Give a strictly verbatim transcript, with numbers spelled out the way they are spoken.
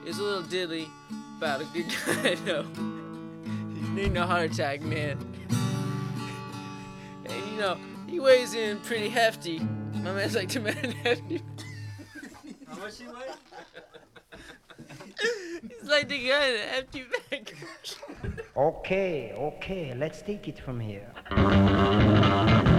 It's a little diddly about a good guy, though. He's needing a heart attack, man. And, you know, he weighs in pretty hefty. My man's like two men hefty. How much he weigh? He's like the guy in a hefty bag. Okay, okay, let's take it from here.